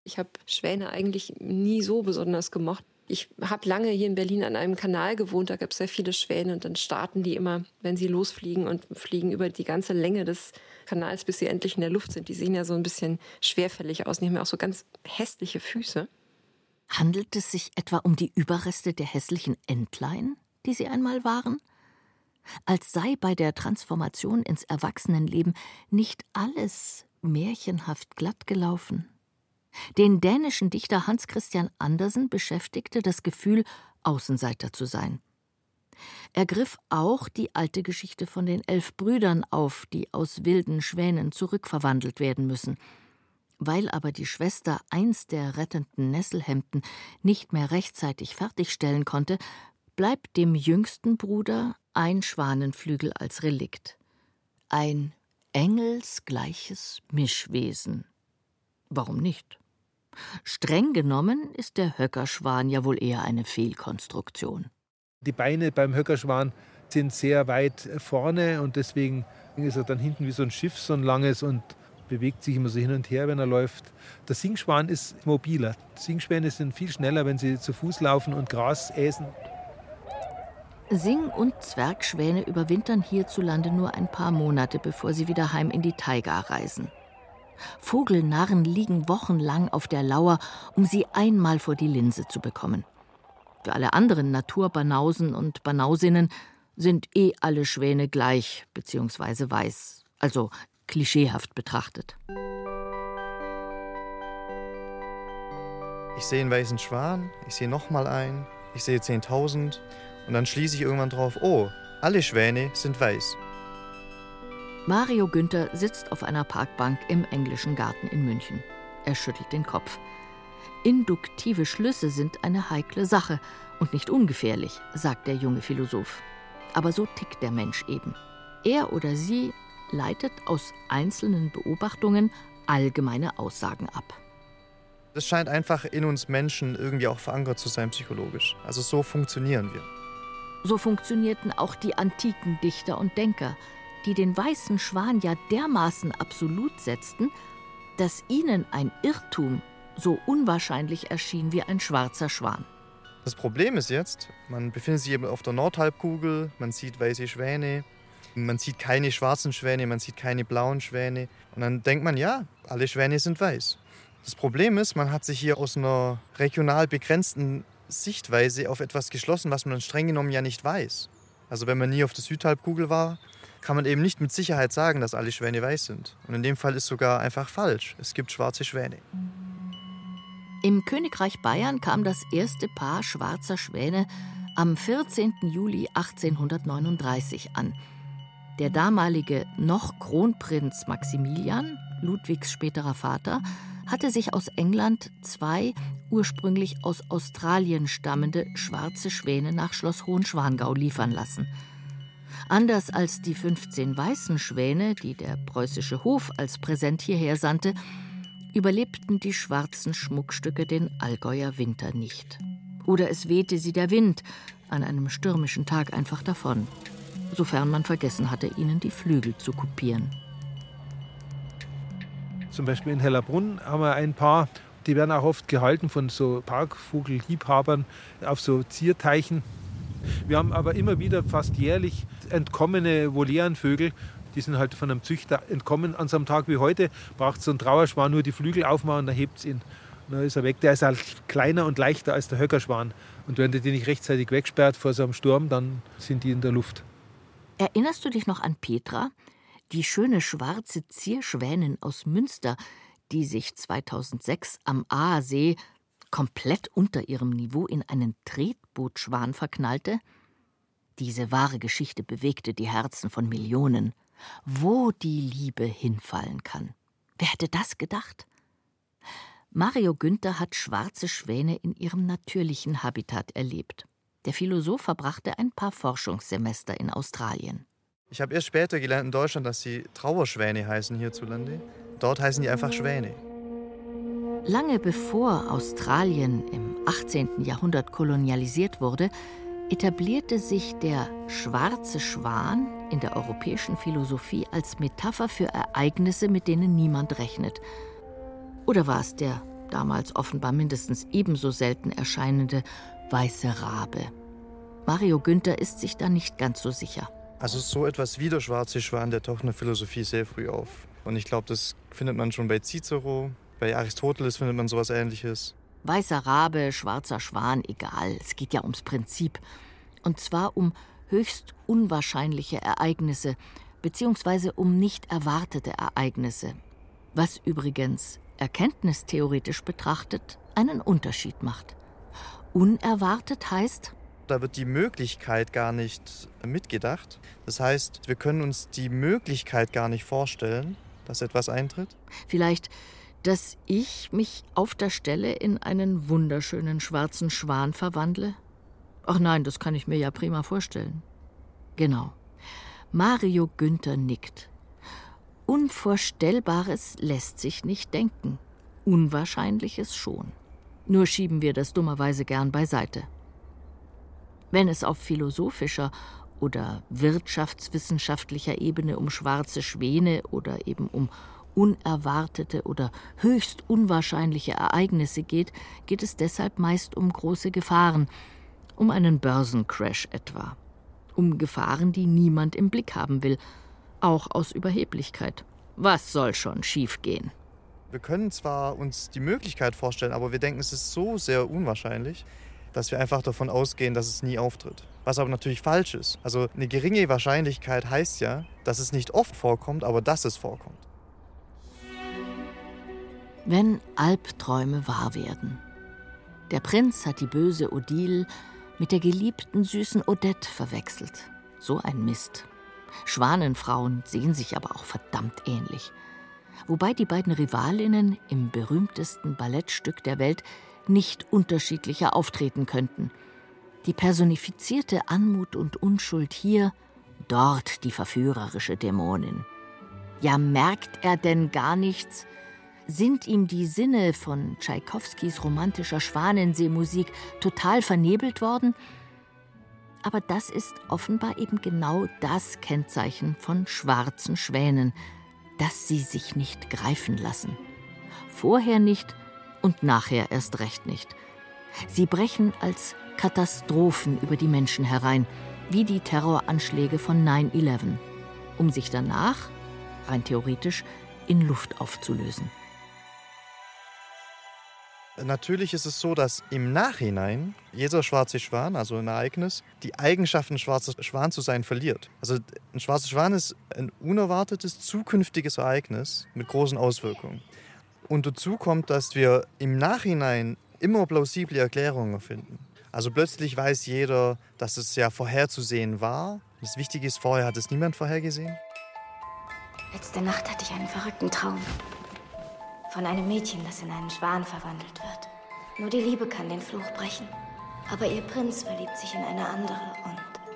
Ich habe Schwäne eigentlich nie so besonders gemocht. Ich habe lange hier in Berlin an einem Kanal gewohnt, da gab es sehr viele Schwäne und dann starten die immer, wenn sie losfliegen und fliegen über die ganze Länge des Kanals, bis sie endlich in der Luft sind. Die sehen ja so ein bisschen schwerfällig aus und die haben ja auch so ganz hässliche Füße. Handelt es sich etwa um die Überreste der hässlichen Entlein, die sie einmal waren? Als sei bei der Transformation ins Erwachsenenleben nicht alles märchenhaft glatt gelaufen. Den dänischen Dichter Hans Christian Andersen beschäftigte das Gefühl, Außenseiter zu sein. Er griff auch die alte Geschichte von den 11 Brüdern auf, die aus wilden Schwänen zurückverwandelt werden müssen. Weil aber die Schwester eins der rettenden Nesselhemden nicht mehr rechtzeitig fertigstellen konnte, bleibt dem jüngsten Bruder ein Schwanenflügel als Relikt. Ein engelsgleiches Mischwesen. Warum nicht? Streng genommen ist der Höckerschwan ja wohl eher eine Fehlkonstruktion. Die Beine beim Höckerschwan sind sehr weit vorne und deswegen ist er dann hinten wie so ein Schiff, so ein langes, und bewegt sich immer so hin und her, wenn er läuft. Der Singschwan ist mobiler. Singschwäne sind viel schneller, wenn sie zu Fuß laufen und Gras äsen. Sing- und Zwergschwäne überwintern hierzulande nur ein paar Monate, bevor sie wieder heim in die Taiga reisen. Vogelnarren liegen wochenlang auf der Lauer, um sie einmal vor die Linse zu bekommen. Für alle anderen Naturbanausen und Banausinnen sind alle Schwäne gleich bzw. weiß, also klischeehaft betrachtet. Ich sehe einen weißen Schwan, ich sehe nochmal einen, ich sehe 10.000 und dann schließe ich irgendwann drauf, oh, alle Schwäne sind weiß. Mario Günther sitzt auf einer Parkbank im Englischen Garten in München. Er schüttelt den Kopf. Induktive Schlüsse sind eine heikle Sache und nicht ungefährlich, sagt der junge Philosoph. Aber so tickt der Mensch eben. Er oder sie leitet aus einzelnen Beobachtungen allgemeine Aussagen ab. Das scheint einfach in uns Menschen irgendwie auch verankert zu sein psychologisch. Also so funktionieren wir. So funktionierten auch die antiken Dichter und Denker, die den weißen Schwan ja dermaßen absolut setzten, dass ihnen ein Irrtum so unwahrscheinlich erschien wie ein schwarzer Schwan. Das Problem ist jetzt, man befindet sich eben auf der Nordhalbkugel, man sieht weiße Schwäne, man sieht keine schwarzen Schwäne, man sieht keine blauen Schwäne. Und dann denkt man, ja, alle Schwäne sind weiß. Das Problem ist, man hat sich hier aus einer regional begrenzten Sichtweise auf etwas geschlossen, was man streng genommen ja nicht weiß. Also wenn man nie auf der Südhalbkugel war, kann man eben nicht mit Sicherheit sagen, dass alle Schwäne weiß sind. Und in dem Fall ist sogar einfach falsch. Es gibt schwarze Schwäne. Im Königreich Bayern kam das erste Paar schwarzer Schwäne am 14. Juli 1839 an. Der damalige noch Kronprinz Maximilian, Ludwigs späterer Vater, hatte sich aus England 2 ursprünglich aus Australien stammende schwarze Schwäne nach Schloss Hohenschwangau liefern lassen. Anders als die 15 weißen Schwäne, die der preußische Hof als Präsent hierher sandte, überlebten die schwarzen Schmuckstücke den Allgäuer Winter nicht. Oder es wehte sie der Wind an einem stürmischen Tag einfach davon, sofern man vergessen hatte, ihnen die Flügel zu kupieren. Zum Beispiel in Hellerbrunn haben wir ein Paar, die werden auch oft gehalten von so Parkvogelliebhabern auf so Zierteichen. Wir haben aber immer wieder fast jährlich entkommene Voliérenvögel. Die sind halt von einem Züchter entkommen. An so einem Tag wie heute braucht so ein Trauerschwan nur die Flügel aufmachen, dann hebt es ihn. Und dann ist er weg. Der ist halt kleiner und leichter als der Höckerschwan. Und wenn der die nicht rechtzeitig wegsperrt vor so einem Sturm, dann sind die in der Luft. Erinnerst du dich noch an Petra, die schöne schwarze Zierschwänin aus Münster, die sich 2006 am Aasee komplett unter ihrem Niveau in einen Tretbootschwan verknallte? Diese wahre Geschichte bewegte die Herzen von Millionen. Wo die Liebe hinfallen kann. Wer hätte das gedacht? Mario Günther hat schwarze Schwäne in ihrem natürlichen Habitat erlebt. Der Philosoph verbrachte ein paar Forschungssemester in Australien. Ich habe erst später gelernt in Deutschland, dass sie Trauerschwäne heißen hierzulande. Dort heißen die einfach Schwäne. Lange bevor Australien im 18. Jahrhundert kolonialisiert wurde, etablierte sich der schwarze Schwan in der europäischen Philosophie als Metapher für Ereignisse, mit denen niemand rechnet. Oder war es der damals offenbar mindestens ebenso selten erscheinende weiße Rabe. Mario Günther ist sich da nicht ganz so sicher. Also so etwas wie der schwarze Schwan, der taucht in der Philosophie sehr früh auf. Und ich glaube, das findet man schon bei Cicero, bei Aristoteles findet man sowas Ähnliches. Weißer Rabe, schwarzer Schwan, egal, es geht ja ums Prinzip. Und zwar um höchst unwahrscheinliche Ereignisse, beziehungsweise um nicht erwartete Ereignisse. Was übrigens erkenntnistheoretisch betrachtet einen Unterschied macht. Unerwartet heißt, da wird die Möglichkeit gar nicht mitgedacht. Das heißt, wir können uns die Möglichkeit gar nicht vorstellen, dass etwas eintritt. Vielleicht, dass ich mich auf der Stelle in einen wunderschönen schwarzen Schwan verwandle? Ach nein, das kann ich mir ja prima vorstellen. Genau. Mario Günther nickt. Unvorstellbares lässt sich nicht denken. Unwahrscheinliches schon. Nur schieben wir das dummerweise gern beiseite. Wenn es auf philosophischer oder wirtschaftswissenschaftlicher Ebene um schwarze Schwäne oder eben um unerwartete oder höchst unwahrscheinliche Ereignisse geht, geht es deshalb meist um große Gefahren, um einen Börsencrash etwa, um Gefahren, die niemand im Blick haben will, auch aus Überheblichkeit. Was soll schon schiefgehen? Wir können zwar uns die Möglichkeit vorstellen, aber wir denken, es ist so sehr unwahrscheinlich, dass wir einfach davon ausgehen, dass es nie auftritt. Was aber natürlich falsch ist. Also eine geringe Wahrscheinlichkeit heißt ja, dass es nicht oft vorkommt, aber dass es vorkommt. Wenn Albträume wahr werden. Der Prinz hat die böse Odile mit der geliebten süßen Odette verwechselt. So ein Mist. Schwanenfrauen sehen sich aber auch verdammt ähnlich. Wobei die beiden Rivalinnen im berühmtesten Ballettstück der Welt nicht unterschiedlicher auftreten könnten. Die personifizierte Anmut und Unschuld hier, dort die verführerische Dämonin. Ja, merkt er denn gar nichts? Sind ihm die Sinne von Tschaikowskis romantischer Schwanenseemusik total vernebelt worden? Aber das ist offenbar eben genau das Kennzeichen von schwarzen Schwänen, dass sie sich nicht greifen lassen. Vorher nicht und nachher erst recht nicht. Sie brechen als Katastrophen über die Menschen herein, wie die Terroranschläge von 9/11, um sich danach, rein theoretisch, in Luft aufzulösen. Natürlich ist es so, dass im Nachhinein jeder schwarze Schwan, also ein Ereignis, die Eigenschaften, ein schwarzer Schwan zu sein, verliert. Also ein schwarzer Schwan ist ein unerwartetes, zukünftiges Ereignis mit großen Auswirkungen. Und dazu kommt, dass wir im Nachhinein immer plausible Erklärungen finden. Also plötzlich weiß jeder, dass es ja vorherzusehen war. Das Wichtige ist, vorher hat es niemand vorhergesehen. Letzte Nacht hatte ich einen verrückten Traum. Von einem Mädchen, das in einen Schwan verwandelt wird. Nur die Liebe kann den Fluch brechen. Aber ihr Prinz verliebt sich in eine andere und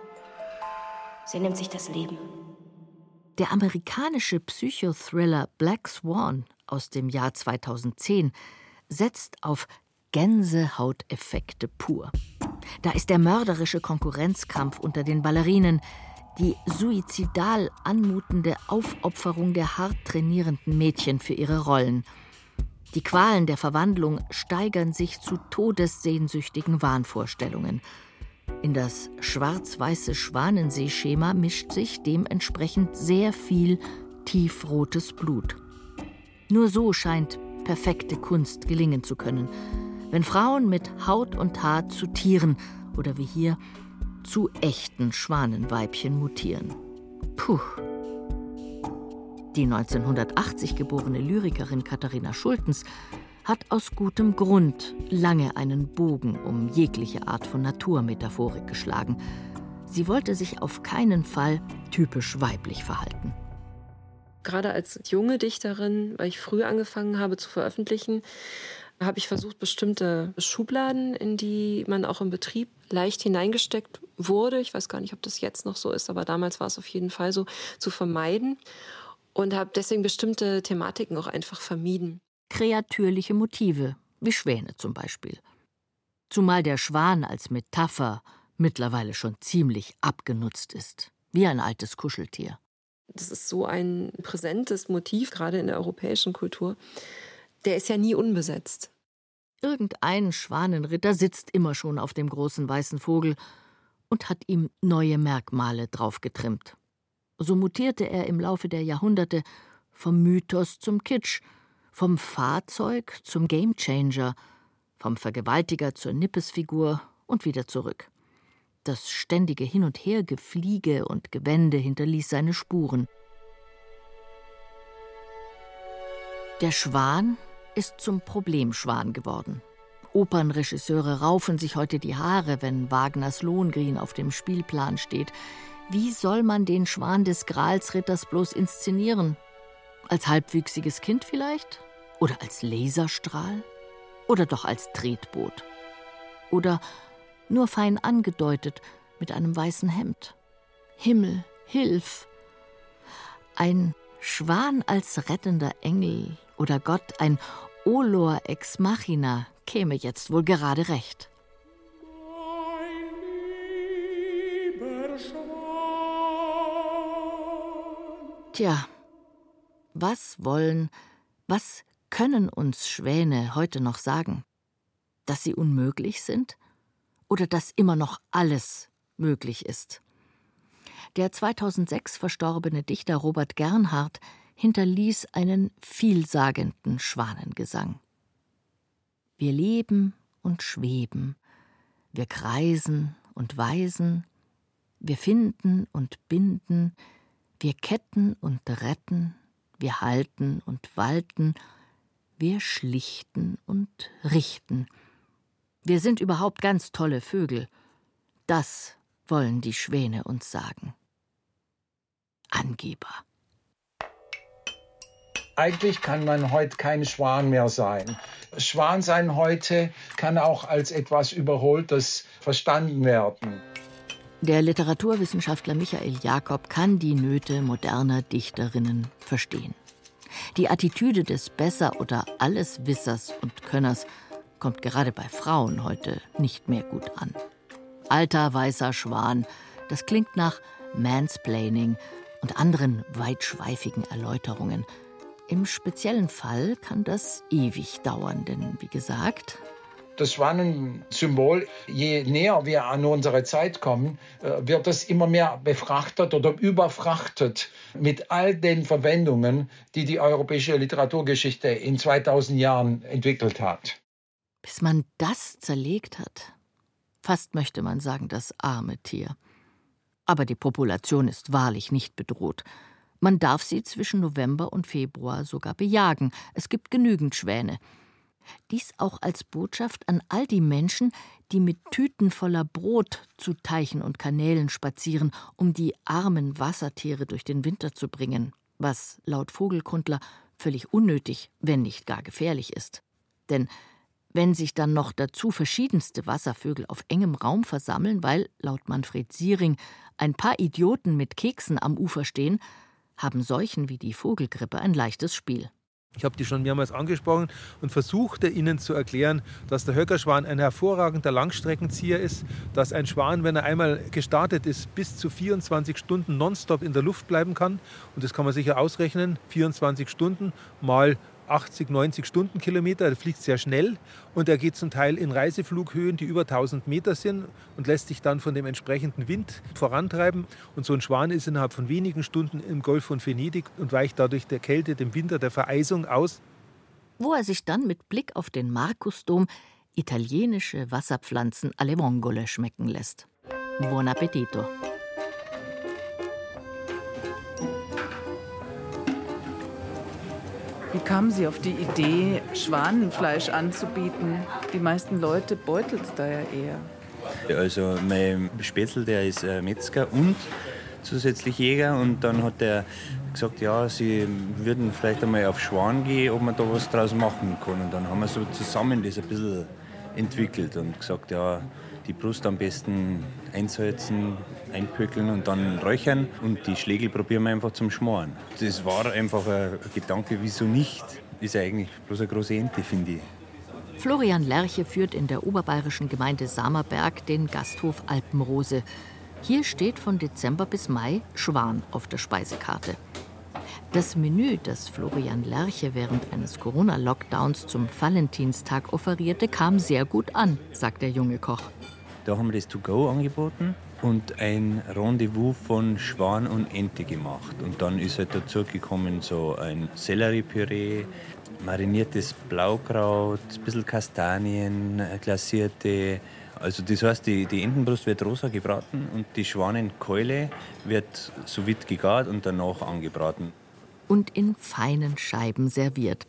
sie nimmt sich das Leben. Der amerikanische Psychothriller Black Swan aus dem Jahr 2010 setzt auf Gänsehauteffekte pur. Da ist der mörderische Konkurrenzkampf unter den Ballerinen, die suizidal anmutende Aufopferung der hart trainierenden Mädchen für ihre Rollen. Die Qualen der Verwandlung steigern sich zu todessehnsüchtigen Wahnvorstellungen. In das schwarz-weiße Schwanensee-Schema mischt sich dementsprechend sehr viel tiefrotes Blut. Nur so scheint perfekte Kunst gelingen zu können, wenn Frauen mit Haut und Haar zu Tieren oder wie hier zu echten Schwanenweibchen mutieren. Puh. Die 1980 geborene Lyrikerin Katharina Schultens hat aus gutem Grund lange einen Bogen um jegliche Art von Naturmetaphorik geschlagen. Sie wollte sich auf keinen Fall typisch weiblich verhalten. Gerade als junge Dichterin, weil ich früh angefangen habe zu veröffentlichen, habe ich versucht, bestimmte Schubladen, in die man auch im Betrieb leicht hineingesteckt wurde, ich weiß gar nicht, ob das jetzt noch so ist, aber damals war es auf jeden Fall so, zu vermeiden und habe deswegen bestimmte Thematiken auch einfach vermieden. Kreatürliche Motive, wie Schwäne zum Beispiel. Zumal der Schwan als Metapher mittlerweile schon ziemlich abgenutzt ist, wie ein altes Kuscheltier. Das ist so ein präsentes Motiv, gerade in der europäischen Kultur. Der ist ja nie unbesetzt. Irgendein Schwanenritter sitzt immer schon auf dem großen weißen Vogel und hat ihm neue Merkmale draufgetrimmt. So mutierte er im Laufe der Jahrhunderte vom Mythos zum Kitsch, vom Fahrzeug zum Gamechanger, vom Vergewaltiger zur Nippesfigur und wieder zurück. Das ständige Hin- und Hergefliege und Gewende hinterließ seine Spuren. Der Schwan ist zum Problemschwan geworden. Opernregisseure raufen sich heute die Haare, wenn Wagners Lohengrin auf dem Spielplan steht. Wie soll man den Schwan des Gralsritters bloß inszenieren? Als halbwüchsiges Kind vielleicht? Oder als Laserstrahl? Oder doch als Tretboot? Oder nur fein angedeutet mit einem weißen Hemd? Himmel, hilf! Ein Schwan als rettender Engel oder Gott, ein Olor ex machina, käme jetzt wohl gerade recht. Tja, was können uns Schwäne heute noch sagen? Dass sie unmöglich sind? Oder dass immer noch alles möglich ist? Der 2006 verstorbene Dichter Robert Gernhardt hinterließ einen vielsagenden Schwanengesang. Wir leben und schweben, wir kreisen und weisen, wir finden und binden, wir ketten und retten, wir halten und walten, wir schlichten und richten. Wir sind überhaupt ganz tolle Vögel. Das wollen die Schwäne uns sagen. Angeber. Eigentlich kann man heute kein Schwan mehr sein. Schwansein heute kann auch als etwas Überholtes verstanden werden. Der Literaturwissenschaftler Michael Jakob kann die Nöte moderner Dichterinnen verstehen. Die Attitüde des Besser- oder Alleswissers und Könners kommt gerade bei Frauen heute nicht mehr gut an. Alter weißer Schwan, das klingt nach Mansplaining und anderen weitschweifigen Erläuterungen. Im speziellen Fall kann das ewig dauern, denn wie gesagt, das Schwanensymbol, je näher wir an unsere Zeit kommen, wird es immer mehr befrachtet oder überfrachtet mit all den Verwendungen, die die europäische Literaturgeschichte in 2000 Jahren entwickelt hat. Bis man das zerlegt hat, fast möchte man sagen, das arme Tier. Aber die Population ist wahrlich nicht bedroht. Man darf sie zwischen November und Februar sogar bejagen. Es gibt genügend Schwäne. Dies auch als Botschaft an all die Menschen, die mit Tüten voller Brot zu Teichen und Kanälen spazieren, um die armen Wassertiere durch den Winter zu bringen, was laut Vogelkundler völlig unnötig, wenn nicht gar gefährlich ist. Denn wenn sich dann noch dazu verschiedenste Wasservögel auf engem Raum versammeln, weil, laut Manfred Siering, ein paar Idioten mit Keksen am Ufer stehen, haben Seuchen wie die Vogelgrippe ein leichtes Spiel. Ich habe die schon mehrmals angesprochen und versuchte Ihnen zu erklären, dass der Höckerschwan ein hervorragender Langstreckenzieher ist, dass ein Schwan, wenn er einmal gestartet ist, bis zu 24 Stunden nonstop in der Luft bleiben kann. Und das kann man sicher ausrechnen, 24 Stunden mal 80, 90 Stundenkilometer, er fliegt sehr schnell und er geht zum Teil in Reiseflughöhen, die über 1000 Meter sind und lässt sich dann von dem entsprechenden Wind vorantreiben. Und so ein Schwan ist innerhalb von wenigen Stunden im Golf von Venedig und weicht dadurch der Kälte, dem Winter, der Vereisung aus. Wo er sich dann mit Blick auf den Markusdom italienische Wasserpflanzen alle Vongole schmecken lässt. Buon appetito! Wie kamen Sie auf die Idee, Schwanenfleisch anzubieten? Die meisten Leute beutelt es da ja eher. Also mein Spätzl, der ist Metzger und zusätzlich Jäger. Und dann hat er gesagt, ja, sie würden vielleicht einmal auf Schwan gehen, ob man da was draus machen kann. Und dann haben wir so zusammen das ein bisschen entwickelt und gesagt, ja, die Brust am besten einsalzen, einpökeln und dann räuchern und die Schlägel probieren wir einfach zum Schmoren. Das war einfach ein Gedanke, wieso nicht? Ist ja eigentlich bloß eine große Ente, finde ich. Florian Lerche führt in der oberbayerischen Gemeinde Samerberg den Gasthof Alpenrose. Hier steht von Dezember bis Mai Schwan auf der Speisekarte. Das Menü, das Florian Lerche während eines Corona-Lockdowns zum Valentinstag offerierte, kam sehr gut an, sagt der junge Koch. Da haben wir das To-Go angeboten und ein Rendezvous von Schwan und Ente gemacht. Und dann ist halt dazu gekommen so ein Selleriepüree, mariniertes Blaukraut, ein bisschen Kastanien, glasierte. Also das heißt, die Entenbrust wird rosa gebraten und die Schwanenkeule wird sous vide gegart und danach angebraten. Und in feinen Scheiben serviert.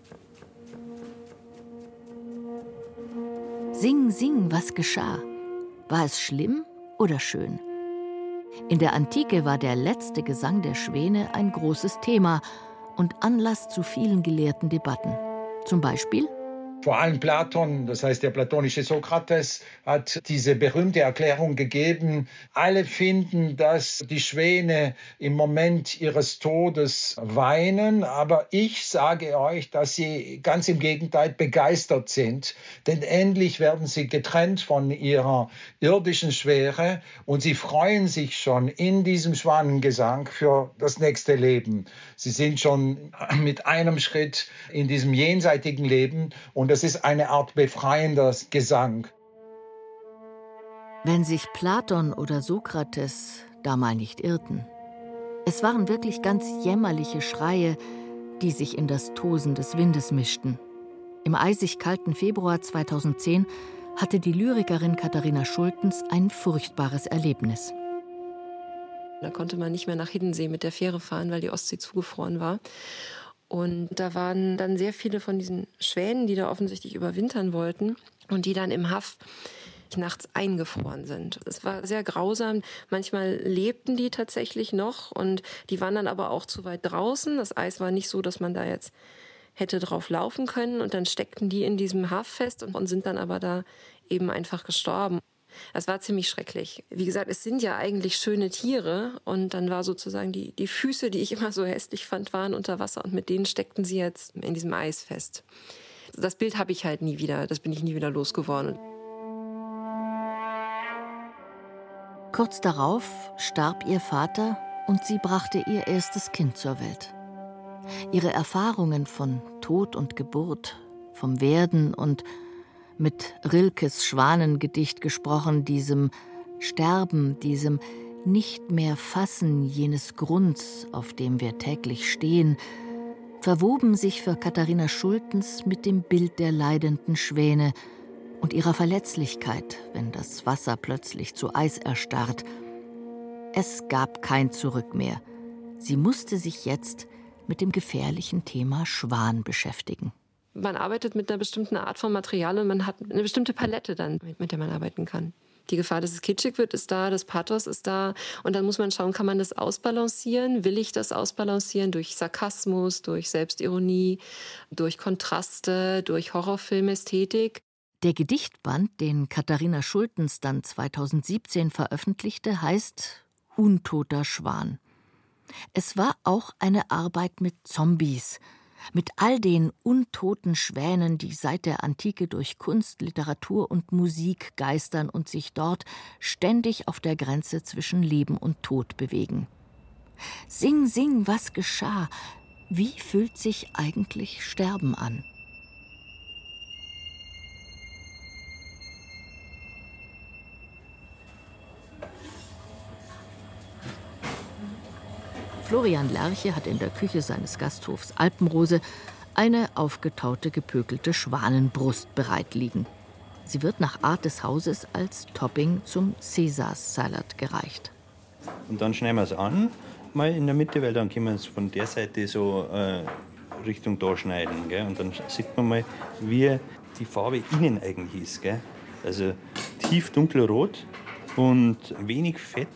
Sing, sing, was geschah? War es schlimm oder schön? In der Antike war der letzte Gesang der Schwäne ein großes Thema und Anlass zu vielen gelehrten Debatten. Zum Beispiel: Vor allem Platon, das heißt der platonische Sokrates, hat diese berühmte Erklärung gegeben. Alle finden, dass die Schwäne im Moment ihres Todes weinen, aber ich sage euch, dass sie ganz im Gegenteil begeistert sind, denn endlich werden sie getrennt von ihrer irdischen Schwere und sie freuen sich schon in diesem Schwanengesang für das nächste Leben. Sie sind schon mit einem Schritt in diesem jenseitigen Leben und das ist eine Art befreiender Gesang. Wenn sich Platon oder Sokrates da mal nicht irrten. Es waren wirklich ganz jämmerliche Schreie, die sich in das Tosen des Windes mischten. Im eisig kalten Februar 2010 hatte die Lyrikerin Katharina Schultens ein furchtbares Erlebnis. Da konnte man nicht mehr nach Hiddensee mit der Fähre fahren, weil die Ostsee zugefroren war. Und da waren dann sehr viele von diesen Schwänen, die da offensichtlich überwintern wollten und die dann im Haff nachts eingefroren sind. Es war sehr grausam. Manchmal lebten die tatsächlich noch und die waren dann aber auch zu weit draußen. Das Eis war nicht so, dass man da jetzt hätte drauf laufen können. Und dann steckten die in diesem Haff fest und sind dann aber da eben einfach gestorben. Das war ziemlich schrecklich. Wie gesagt, es sind ja eigentlich schöne Tiere und dann war sozusagen die Füße, die ich immer so hässlich fand, waren unter Wasser und mit denen steckten sie jetzt in diesem Eis fest. Das Bild habe ich halt nie wieder, das bin ich nie wieder losgeworden. Kurz darauf starb ihr Vater und sie brachte ihr erstes Kind zur Welt. Ihre Erfahrungen von Tod und Geburt, vom Werden und mit Rilkes Schwanengedicht gesprochen, diesem Sterben, diesem nicht mehr Fassen jenes Grunds, auf dem wir täglich stehen, verwoben sich für Katharina Schultens mit dem Bild der leidenden Schwäne und ihrer Verletzlichkeit, wenn das Wasser plötzlich zu Eis erstarrt. Es gab kein Zurück mehr. Sie musste sich jetzt mit dem gefährlichen Thema Schwan beschäftigen. Man arbeitet mit einer bestimmten Art von Material und man hat eine bestimmte Palette dann, mit der man arbeiten kann. Die Gefahr, dass es kitschig wird, ist da, das Pathos ist da. Und dann muss man schauen, kann man das ausbalancieren? Will ich das ausbalancieren durch Sarkasmus, durch Selbstironie, durch Kontraste, durch Horrorfilmästhetik? Der Gedichtband, den Katharina Schultens dann 2017 veröffentlichte, heißt Untoter Schwan. Es war auch eine Arbeit mit Zombies, mit all den untoten Schwänen, die seit der Antike durch Kunst, Literatur und Musik geistern und sich dort ständig auf der Grenze zwischen Leben und Tod bewegen. Sing, sing, was geschah? Wie fühlt sich eigentlich Sterben an? Florian Lerche hat in der Küche seines Gasthofs Alpenrose eine aufgetaute, gepökelte Schwanenbrust bereit liegen. Sie wird nach Art des Hauses als Topping zum Caesar-Salat gereicht. Und dann schneiden wir es an, mal in der Mitte, weil dann können wir es von der Seite so Richtung da schneiden. Gell? Und dann sieht man mal, wie die Farbe innen eigentlich ist. Gell? Also tief dunkelrot und wenig Fett.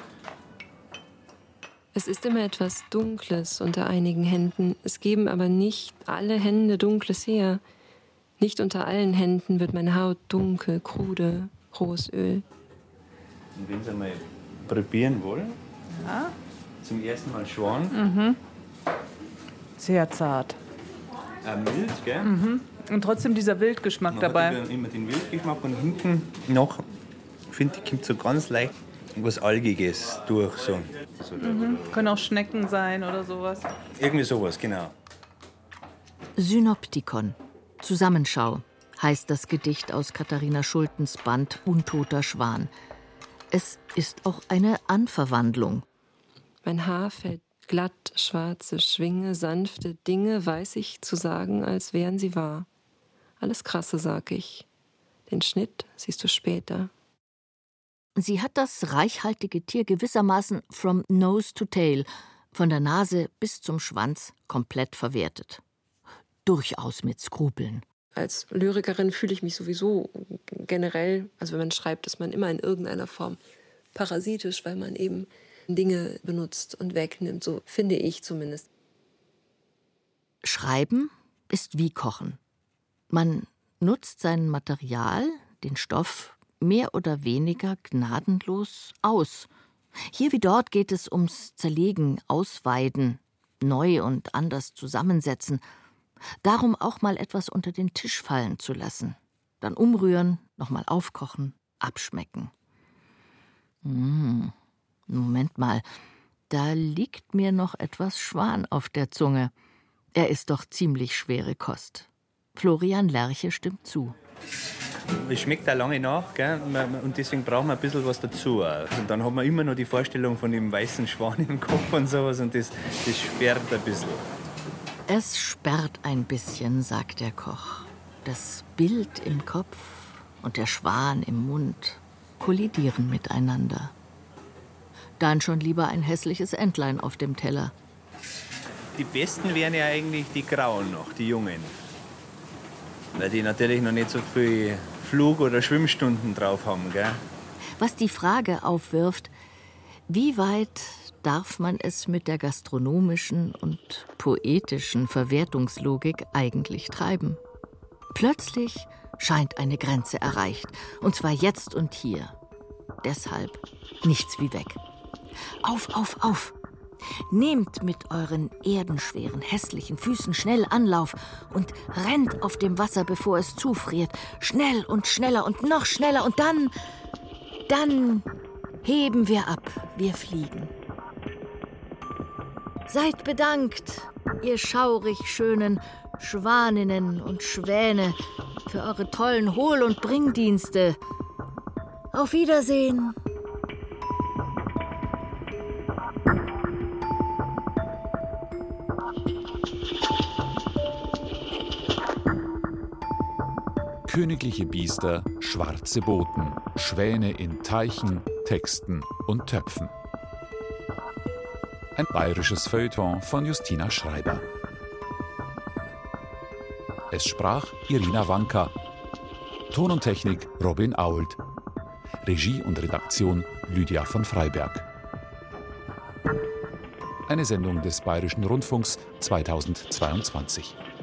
Es ist immer etwas Dunkles unter einigen Händen. Es geben aber nicht alle Hände Dunkles her. Nicht unter allen Händen wird meine Haut dunkel, krude, rohes Öl. Und wenn Sie mal probieren wollen, ja. Zum ersten Mal Schwan. Mhm. Sehr zart. Mild, gell? Mhm. Und trotzdem dieser Wildgeschmack dabei. Hat immer den Wildgeschmack und hinten noch, finde ich, kommt so ganz leicht Was Algiges durch. So. Können auch Schnecken sein oder sowas. Irgendwie sowas, genau. Synoptikon, Zusammenschau, heißt das Gedicht aus Katharina Schultens Band Untoter Schwan. Es ist auch eine Anverwandlung. Mein Haar fällt glatt, schwarze Schwinge, sanfte Dinge, weiß ich zu sagen, als wären sie wahr. Alles Krasse, sag ich. Den Schnitt siehst du später. Sie hat das reichhaltige Tier gewissermaßen from nose to tail, von der Nase bis zum Schwanz, komplett verwertet. Durchaus mit Skrupeln. Als Lyrikerin fühle ich mich sowieso generell, also wenn man schreibt, ist man immer in irgendeiner Form parasitisch, weil man eben Dinge benutzt und wegnimmt, so finde ich zumindest. Schreiben ist wie Kochen. Man nutzt sein Material, den Stoff, mehr oder weniger gnadenlos aus. Hier wie dort geht es ums Zerlegen, Ausweiden, neu und anders zusammensetzen. Darum auch mal etwas unter den Tisch fallen zu lassen. Dann umrühren, nochmal aufkochen, abschmecken. Moment mal, da liegt mir noch etwas Schwan auf der Zunge. Er ist doch ziemlich schwere Kost. Florian Lerche stimmt zu. Es schmeckt auch lange nach, gell? Und deswegen braucht man ein bisschen was dazu. Und dann hat man immer noch die Vorstellung von dem weißen Schwan im Kopf und sowas und das sperrt ein bisschen. Es sperrt ein bisschen, sagt der Koch. Das Bild im Kopf und der Schwan im Mund kollidieren miteinander. Dann schon lieber ein hässliches Entlein auf dem Teller. Die besten wären ja eigentlich die Grauen noch, die Jungen. Weil die natürlich noch nicht so viel Flug- oder Schwimmstunden drauf haben, gell? Was die Frage aufwirft, wie weit darf man es mit der gastronomischen und poetischen Verwertungslogik eigentlich treiben? Plötzlich scheint eine Grenze erreicht, und zwar jetzt und hier. Deshalb nichts wie weg. Auf, auf, auf! Nehmt mit euren erdenschweren, hässlichen Füßen schnell Anlauf und rennt auf dem Wasser, bevor es zufriert. Schnell und schneller und noch schneller und dann heben wir ab, wir fliegen. Seid bedankt, ihr schaurig schönen Schwaninnen und Schwäne, für eure tollen Hohl- und Bringdienste. Auf Wiedersehen. Königliche Biester, schwarze Boten, Schwäne in Teichen, Texten und Töpfen. Ein bayerisches Feuilleton von Justina Schreiber. Es sprach Irina Wanka. Ton und Technik Robin Ault. Regie und Redaktion Lydia von Freiberg. Eine Sendung des Bayerischen Rundfunks 2022.